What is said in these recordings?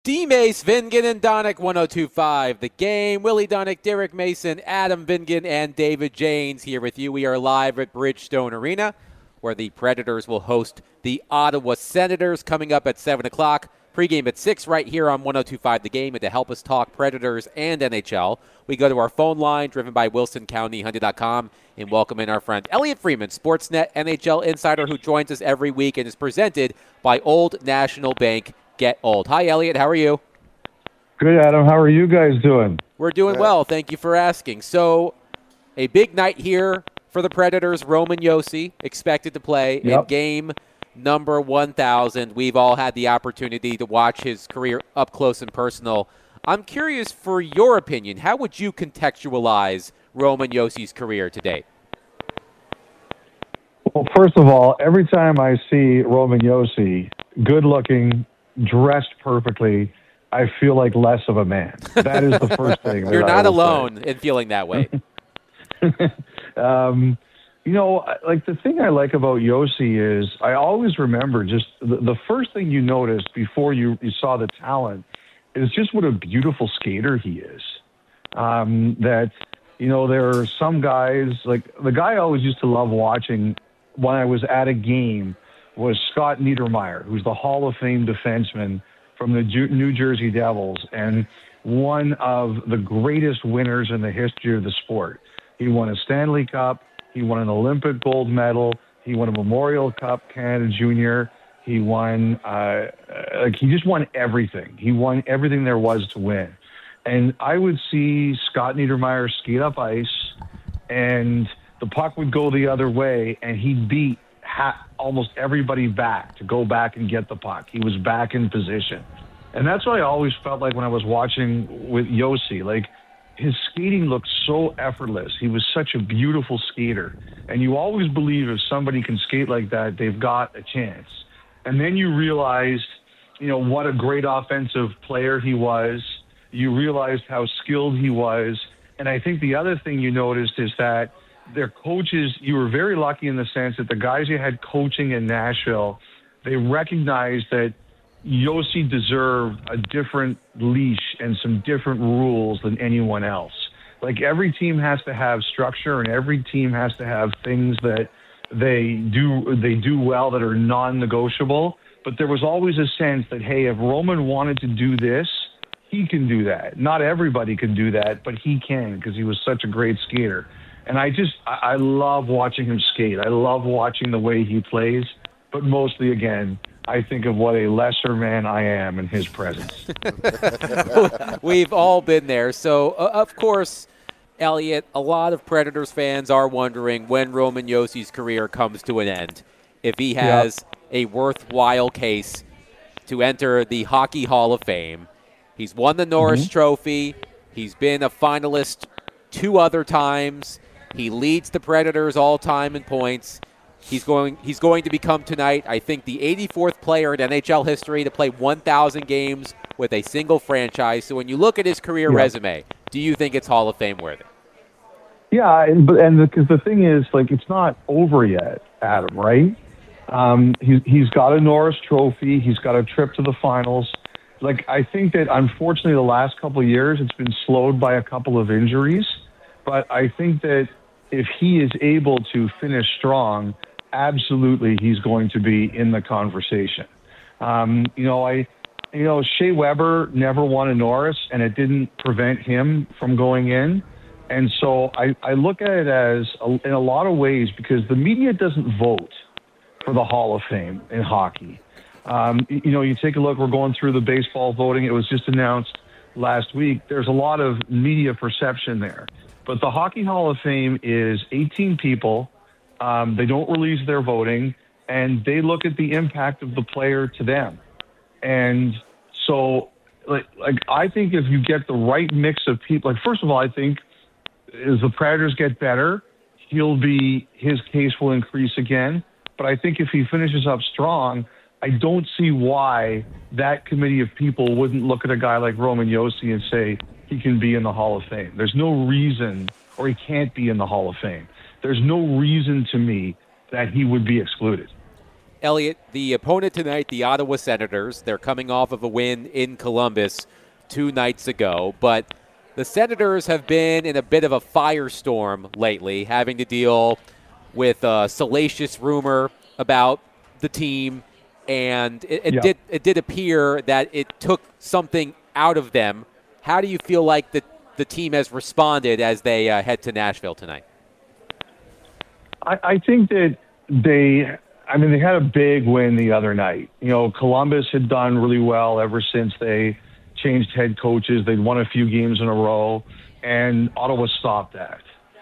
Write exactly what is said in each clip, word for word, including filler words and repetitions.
D-Mace, Vingan, and Donick, one oh two point five. The Game. Willie Donick, Derek Mason, Adam Vingan, and David Janes here with you. We are live at Bridgestone Arena, where the Predators will host the Ottawa Senators coming up at seven o'clock. Pre-game at six right here on one oh two point five The Game. And to help us talk Predators and N H L, we go to our phone line driven by Wilson County Hyundai dot com and welcome in our friend Elliot Freeman, Sportsnet N H L insider who joins us every week and is presented by Old National Bank. Get Old. Hi, Elliot. How are you? Good, Adam. How are you guys doing? We're doing well. Thank you for asking. So, a big night here for the Predators. Roman Josi expected to play Yep. in game number one thousand. We've all had the opportunity to watch his career up close and personal. I'm curious for your opinion. How would you contextualize Roman Josi's career to date? Well, first of all, every time I see Roman Josi, good-looking, dressed perfectly, I feel like less of a man. That is the first thing. that You're I not will alone in feeling that way. say. um, you know, like the thing I like about Josi is I always remember just the, the first thing you noticed before you, you saw the talent is just what a beautiful skater he is. Um, that, you know, there are some guys, like the guy I always used to love watching when I was at a game was Scott Niedermayer, who's the Hall of Fame defenseman from the Ju- New Jersey Devils and one of the greatest winners in the history of the sport. He won a Stanley Cup. He won an Olympic gold medal. He won a Memorial Cup Canada Junior. He won, uh, like he just won everything. He won everything there was to win. And I would see Scott Niedermayer skate up ice, and the puck would go the other way, and he'd beat ha- almost everybody back to go back and get the puck. He was back in position. And that's what I always felt like when I was watching with Josi. Like, his skating looked so effortless. He was such a beautiful skater. And you always believe if somebody can skate like that, they've got a chance. And then you realized, you know, what a great offensive player he was. You realized how skilled he was. And I think the other thing you noticed is that their coaches, you were very lucky in the sense that the guys you had coaching in Nashville, they recognized that Josi deserved a different leash and some different rules than anyone else. Like every team has to have structure and every team has to have things that they do they do well that are non-negotiable. But there was always a sense that, hey, if Roman wanted to do this, he can do that. Not everybody can do that, but he can because he was such a great skater. And I just, I, I love watching him skate. I love watching the way he plays. But mostly, again, I think of what a lesser man I am in his presence. We've all been there. So, uh, of course, Elliot, a lot of Predators fans are wondering when Roman Josi's career comes to an end. If he has yep. a worthwhile case to enter the Hockey Hall of Fame. He's won the Norris mm-hmm. Trophy. He's been a finalist two other times. He leads the Predators all time in points. He's going he's going to become tonight, I think, the eighty-fourth player in N H L history to play one thousand games with a single franchise. So when you look at his career yeah. resume, do you think it's Hall of Fame worthy? Yeah, and and because the, the thing is, like, it's not over yet, Adam, right? Um, he's he's got a Norris Trophy. He's got a trip to the finals. Like, I think that, unfortunately, the last couple of years, it's been slowed by a couple of injuries. But I think that if he is able to finish strong, absolutely he's going to be in the conversation. Um, you know, I, you know, Shea Weber never won a Norris, and it didn't prevent him from going in. And so I, I look at it as, a, in a lot of ways, because the media doesn't vote for the Hall of Fame in hockey. Um, you know, you take a look, we're going through the baseball voting. It was just announced last week. There's a lot of media perception there. But the Hockey Hall of Fame is eighteen people. Um, they don't release their voting, and they look at the impact of the player to them. And so, like, like I think if you get the right mix of people, like, first of all, I think as the Predators get better, he'll be, his case will increase again. But I think if he finishes up strong, I don't see why that committee of people wouldn't look at a guy like Roman Josi and say he can be in the Hall of Fame. There's no reason, or he can't be in the Hall of Fame. There's no reason to me that he would be excluded. Elliot, the opponent tonight, the Ottawa Senators, they're coming off of a win in Columbus two nights ago, but the Senators have been in a bit of a firestorm lately, having to deal with a salacious rumor about the team, and it, it, yeah. did, it did appear that it took something out of them. How do you feel like the, the team has responded as they uh, head to Nashville tonight? I, I think that they – I mean, they had a big win the other night. You know, Columbus had done really well ever since they changed head coaches. They'd won a few games in a row, and Ottawa stopped that.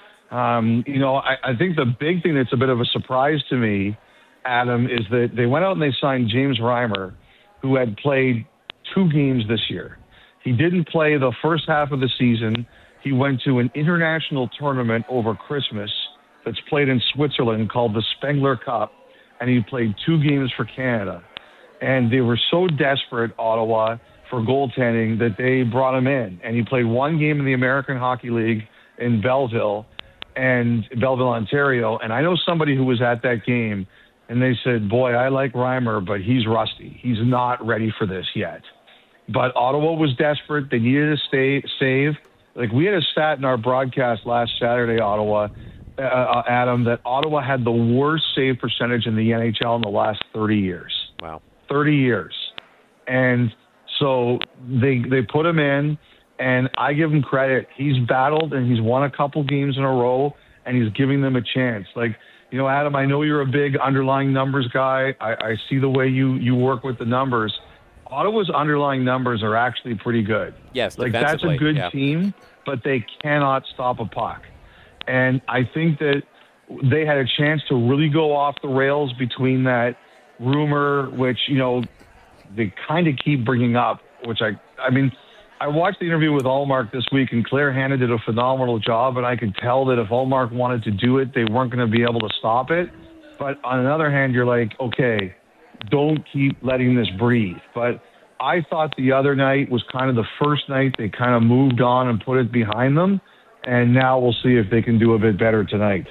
Um, you know, I, I think the big thing that's a bit of a surprise to me, Adam, is that they went out and they signed James Reimer, who had played two games this year. He didn't play the first half of the season. He went to an international tournament over Christmas that's played in Switzerland called the Spengler Cup, and he played two games for Canada. And they were so desperate, Ottawa, for goaltending that they brought him in. And he played one game in the American Hockey League in Belleville, and Belleville, Ontario. And I know somebody who was at that game, and they said, boy, I like Reimer, but he's rusty. He's not ready for this yet. But Ottawa was desperate. They needed a stay, save. Like, we had a stat in our broadcast last Saturday, Ottawa, Uh, Adam, that Ottawa had the worst save percentage in the N H L in the last thirty years. Wow. thirty years. And so they they put him in, and I give him credit. He's battled, and he's won a couple games in a row, and he's giving them a chance. Like, you know, Adam, I know you're a big underlying numbers guy. I, I see the way you, you work with the numbers. Ottawa's underlying numbers are actually pretty good. Yes, like, that's a good yeah. team, but they cannot stop a puck. And I think that they had a chance to really go off the rails between that rumor, which, you know, they kind of keep bringing up, which I, I mean, I watched the interview with Ullmark this week, and Claire Hanna did a phenomenal job, and I could tell that if Ullmark wanted to do it, they weren't going to be able to stop it. But on the other hand, you're like, okay, don't keep letting this breathe. But I thought the other night was kind of the first night they kind of moved on and put it behind them. And now we'll see if they can do a bit better tonight.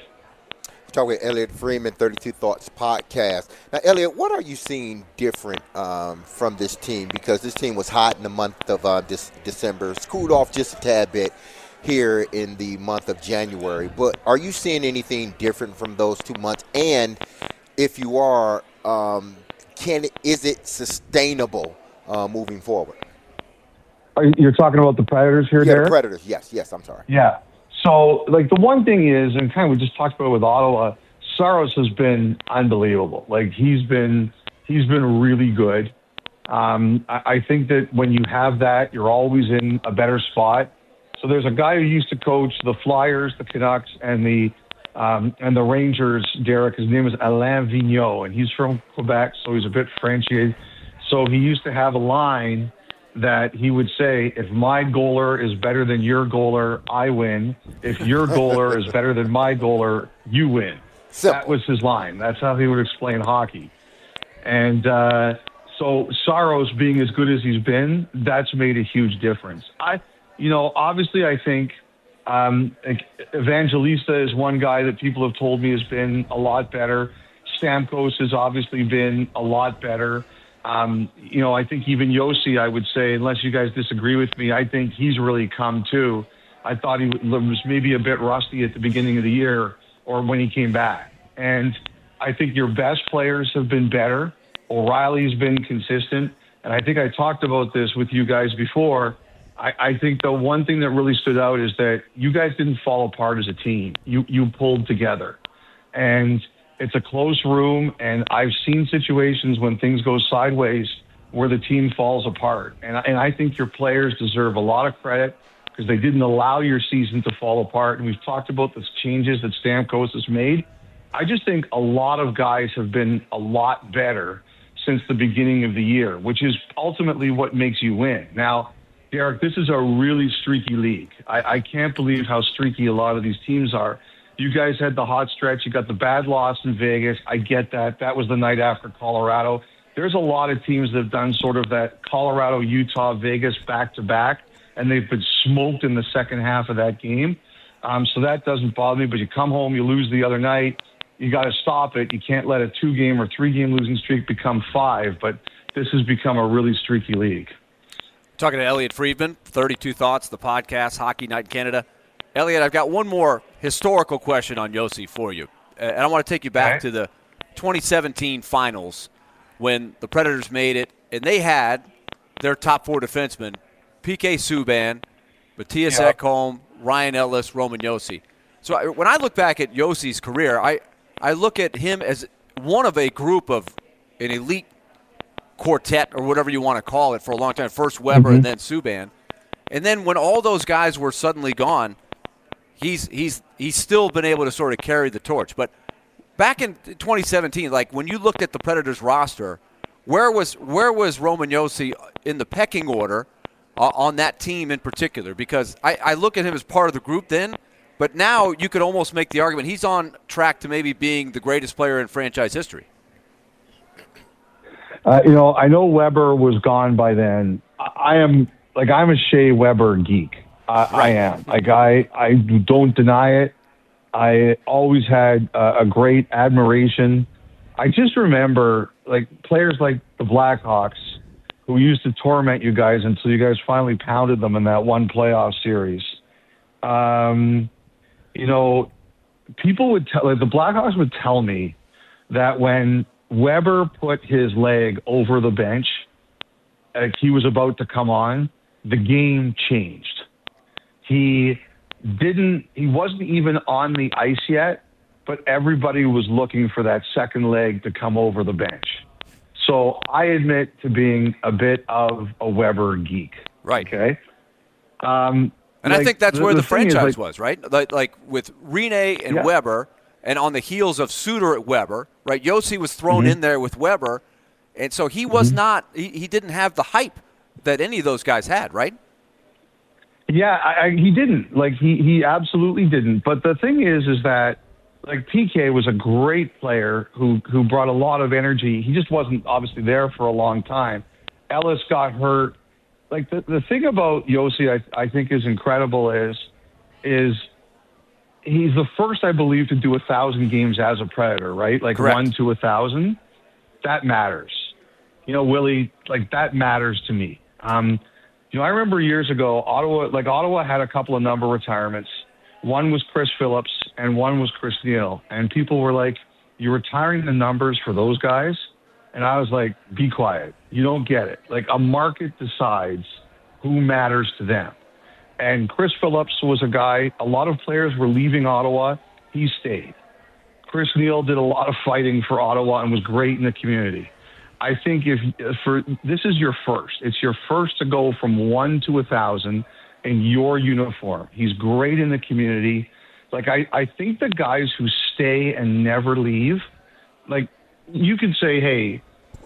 Talk with Elliot Freeman, thirty-two Thoughts podcast. Now, Elliot, what are you seeing different um, from this team? Because this team was hot in the month of uh, this December, cooled off just a tad bit here in the month of January. But are you seeing anything different from those two months? And if you are, um, can is it sustainable uh, moving forward? You're talking about the Predators here, Yeah, Derek? the Predators. Yes, yes, I'm sorry. Yeah. So, like, the one thing is, and kind of we just talked about it with Ottawa, Saros has been unbelievable. Like, he's been he's been really good. Um, I, I think that when you have that, you're always in a better spot. So there's a guy who used to coach the Flyers, the Canucks, and the um, and the Rangers, Derek. His name is Alain Vigneault, and he's from Quebec, so he's a bit Frenchy. So he used to have a line that he would say, if my goaler is better than your goaler, I win. If your goaler is better than my goaler, you win. Simple. That was his line. That's how he would explain hockey. And uh, so Saros being as good as he's been, that's made a huge difference. I, you know, obviously I think um, Evangelista is one guy that people have told me has been a lot better. Stamkos has obviously been a lot better. Um, you know, I think even Yossi, I would say, unless you guys disagree with me, I think he's really come too. I thought he was maybe a bit rusty at the beginning of the year or when he came back. And I think your best players have been better. O'Reilly's been consistent. And I think I talked about this with you guys before. I, I think the one thing that really stood out is that you guys didn't fall apart as a team. You, you pulled together. And it's a close room, and I've seen situations when things go sideways where the team falls apart. And, and I think your players deserve a lot of credit because they didn't allow your season to fall apart. And we've talked about the changes that Stamkos has made. I just think a lot of guys have been a lot better since the beginning of the year, which is ultimately what makes you win. Now, Derek, this is a really streaky league. I, I can't believe how streaky a lot of these teams are. You guys had the hot stretch. You got the bad loss in Vegas. I get that. That was the night after Colorado. There's a lot of teams that have done sort of that Colorado, Utah, Vegas back-to-back, and they've been smoked in the second half of that game. Um, so that doesn't bother me. But you come home, you lose the other night, you got to stop it. You can't let a two-game or three-game losing streak become five, but this has become a really streaky league. Talking to Elliot Friedman, thirty-two Thoughts, the podcast, Hockey Night in Canada. Elliot, I've got one more historical question on Josi for you. And I want to take you back okay. to the twenty seventeen finals when the Predators made it, and they had their top four defensemen, P K Subban, Matthias yep. Ekholm, Ryan Ellis, Roman Josi. So I, when I look back at Josi's career, I, I look at him as one of a group of an elite quartet or whatever you want to call it for a long time. First Weber mm-hmm. and then Subban. And then when all those guys were suddenly gone, he's he's he's still been able to sort of carry the torch. But back in twenty seventeen, like when you looked at the Predators roster, where was where was Roman Josi in the pecking order uh, on that team in particular? Because I, I look at him as part of the group then, but now you could almost make the argument he's on track to maybe being the greatest player in franchise history. Uh, you know, I know Weber was gone by then. I am like I'm a Shea Weber geek. I, right. I am. Like I, I don't deny it. I always had uh, a great admiration. I just remember like players like the Blackhawks who used to torment you guys until you guys finally pounded them in that one playoff series. Um, you know, people would tell like the Blackhawks would tell me that when Weber put his leg over the bench, like he was about to come on, the game changed. He didn't, he wasn't even on the ice yet, but everybody was looking for that second leg to come over the bench. So I admit to being a bit of a Weber geek. Right. Okay. Um, and like, I think that's the, where the, the franchise like, was, right? Like, like with Rene and yeah. Weber, and on the heels of Suter at Weber, right? Josi was thrown mm-hmm. in there with Weber, and so he was mm-hmm. not, he, he didn't have the hype that any of those guys had, right? Yeah, I, I, he didn't. Like, he, he absolutely didn't. But the thing is, is that, like, P K was a great player who, who brought a lot of energy. He just wasn't obviously there for a long time. Ellis got hurt. Like, the, the thing about Josi I, I think is incredible is, is he's the first, I believe, to do a thousand games as a Predator, right? Like Correct. one to a thousand. That matters. You know, Willie, like that matters to me. Um, you know, I remember years ago, Ottawa, like Ottawa had a couple of number retirements. One was Chris Phillips and one was Chris Neil. And people were like, you're retiring the numbers for those guys? And I was like, be quiet. You don't get it. Like a market decides who matters to them. And Chris Phillips was a guy, a lot of players were leaving Ottawa. He stayed. Chris Neil did a lot of fighting for Ottawa and was great in the community. I think if for this is your first, it's your first to go from one to a thousand in your uniform. He's great in the community. Like I, I think the guys who stay and never leave, like you can say, hey,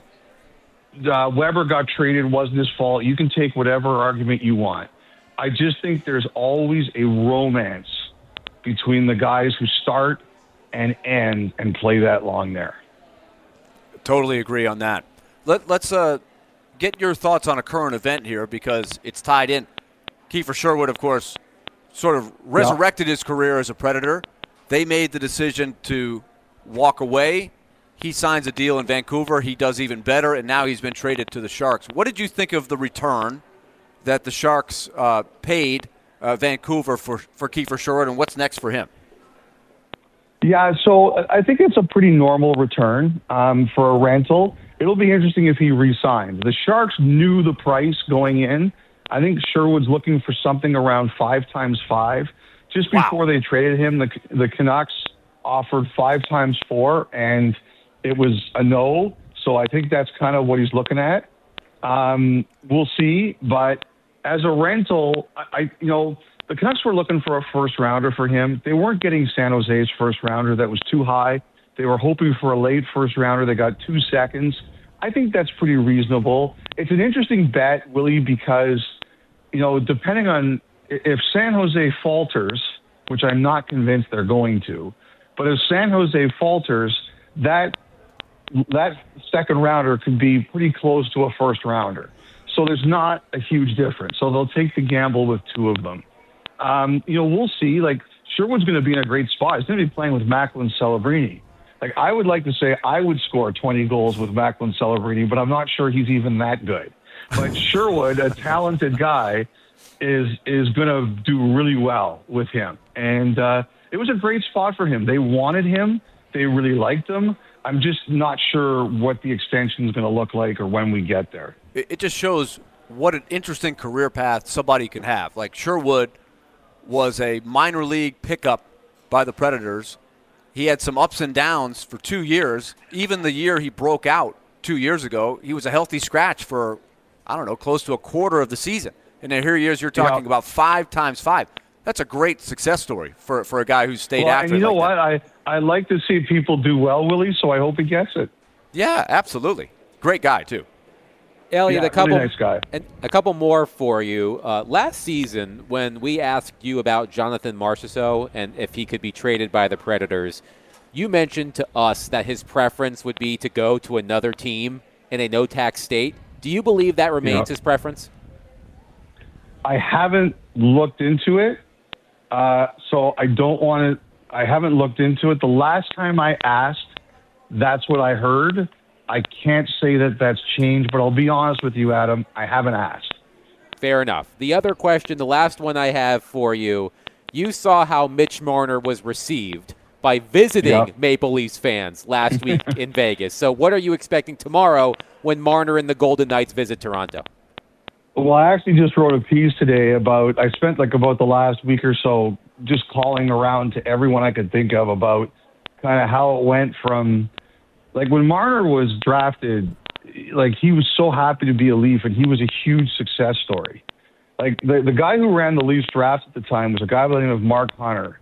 uh, Weber got traded, wasn't his fault. You can take whatever argument you want. I just think there's always a romance between the guys who start and end and play that long there. Totally agree on that. Let, let's uh, get your thoughts on a current event here because it's tied in. Kiefer Sherwood, of course, sort of resurrected yeah. his career as a Predator. They made the decision to walk away. He signs a deal in Vancouver. He does even better, and now he's been traded to the Sharks. What did you think of the return that the Sharks uh, paid uh, Vancouver for, for Kiefer Sherwood, and what's next for him? Yeah, so I think it's a pretty normal return um, for a rental. It'll be interesting if he re-signs. The Sharks knew the price going in. I think Sherwood's looking for something around five times five. Just before wow. they traded him, the the Canucks offered five times four, and it was a no. So I think that's kind of what he's looking at. Um, we'll see. But as a rental, I, I you know, the Canucks were looking for a first rounder for him. They weren't getting San Jose's first rounder. That was too high. They were hoping for a late first rounder. They got two seconds. I think that's pretty reasonable. It's an interesting bet, Willie, because, you know, depending on if San Jose falters, which I'm not convinced they're going to, but if San Jose falters, that that second rounder could be pretty close to a first rounder. So there's not a huge difference. So they'll take the gamble with two of them. Um, you know, we'll see. Like, Sherwood's going to be in a great spot. He's going to be playing with Macklin Celebrini. Like, I would like to say I would score twenty goals with Macklin celebrating, but I'm not sure he's even that good. But Sherwood, a talented guy, is is going to do really well with him. And uh, it was a great spot for him. They wanted him. They really liked him. I'm just not sure what the extension is going to look like or when we get there. It, it just shows what an interesting career path somebody can have. Like Sherwood was a minor league pickup by the Predators. He had some ups and downs for two years. Even the year he broke out two years ago, he was a healthy scratch for, I don't know, close to a quarter of the season. And then here he is, you're talking yeah. about five times five. That's a great success story for, for a guy who's stayed well, after and you it know like what? that. I, I like to see people do well, Willie, so I hope he gets it. Yeah, absolutely. Great guy, too. Elliot, yeah, a couple, really nice guy. And a couple more for you. Uh, last season, when we asked you about Jonathan Marchessault and if he could be traded by the Predators, you mentioned to us that his preference would be to go to another team in a no-tax state. Do you believe that remains yeah. his preference? I haven't looked into it, uh, so I don't want to. I haven't looked into it. The last time I asked, that's what I heard. I can't say that that's changed, but I'll be honest with you, Adam. I haven't asked. Fair enough. The other question, the last one I have for you, you saw how Mitch Marner was received by visiting yep. Maple Leafs fans last week in Vegas. So what are you expecting tomorrow when Marner and the Golden Knights visit Toronto? Well, I actually just wrote a piece today about, I spent like about the last week or so just calling around to everyone I could think of about kind of how it went from, like when Marner was drafted, like he was so happy to be a Leaf and he was a huge success story. Like the, the guy who ran the Leafs draft at the time was a guy by the name of Mark Hunter.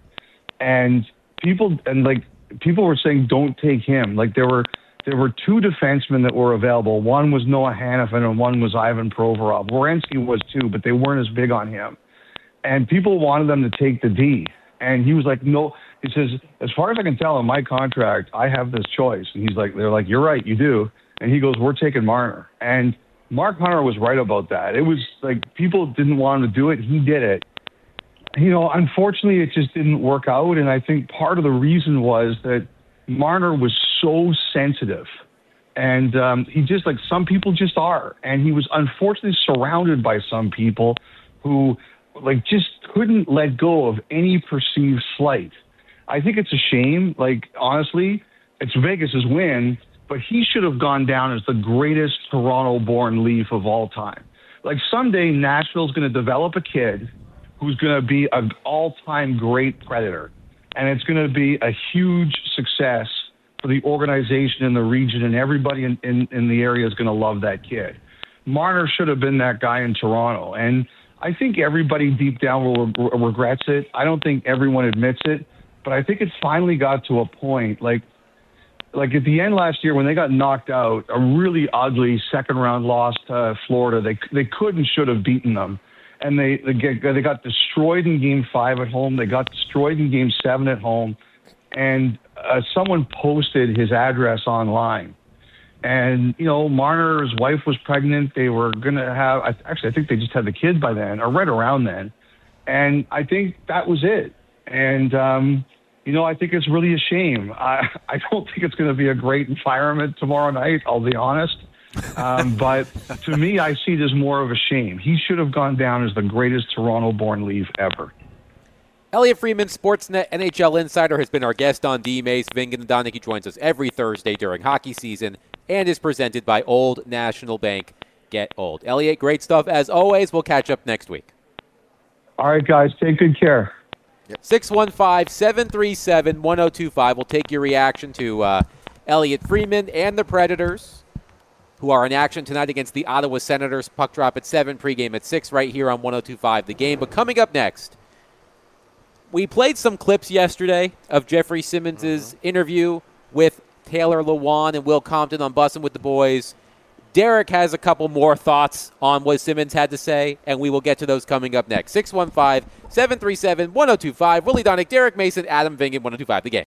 And people, and like people were saying, don't take him. Like there were, There were two defensemen that were available. One was Noah Hannafin and one was Ivan Provorov. Werenski was too, but they weren't as big on him. And people wanted them to take the D. And he was like, no. He says, as far as I can tell in my contract, I have this choice. And he's like, they're like, you're right, you do. And he goes, we're taking Marner. And Mark Hunter was right about that. It was like people didn't want him to do it. He did it. You know, unfortunately, it just didn't work out. And I think part of the reason was that Marner was so sensitive, and um, he just like some people just are, and he was unfortunately surrounded by some people who like just couldn't let go of any perceived slight. I think it's a shame. Like honestly, it's Vegas's win, but he should have gone down as the greatest Toronto-born Leaf of all time. Like someday Nashville's going to develop a kid who's going to be an all-time great Predator. And it's going to be a huge success for the organization in the region, and everybody in, in, in the area is going to love that kid. Marner should have been that guy in Toronto. And I think everybody deep down will re- regrets it. I don't think everyone admits it, but I think it finally got to a point, like like at the end last year when they got knocked out, a really ugly second-round loss to Florida. They, they could and should have beaten them. And they they, get, they got destroyed in Game Five at home. They got destroyed in Game Seven at home. And uh, someone posted his address online. And you know, Marner's wife was pregnant. They were gonna have. Actually, I think they just had the kid by then, or right around then. And I think that was it. And um, you know, I think it's really a shame. I I don't think it's going to be a great environment tomorrow night. I'll be honest. um, but to me, I see it as more of a shame. He should have gone down as the greatest Toronto-born Leaf ever. Elliot Friedman, Sportsnet N H L Insider, has been our guest on D-Mace. Vingan Donnie joins us every Thursday during hockey season and is presented by Old National Bank. Get old. Elliot, great stuff as always. We'll catch up next week. All right, guys. Take good care. six one five, seven three seven, one oh two five. We'll take your reaction to uh, Elliot Friedman and the Predators, who are in action tonight against the Ottawa Senators. Puck drop at seven, pregame at six, right here on one oh two five The Game. But coming up next, we played some clips yesterday of Jeffrey Simmons' mm-hmm. interview with Taylor Lewan and Will Compton on Bussin' with the Boys. Derek has a couple more thoughts on what Simmons had to say, and we will get to those coming up next. six one five, seven three seven, one oh two five. Willie Donick, Derek Mason, Adam Vingan, one oh two five The Game.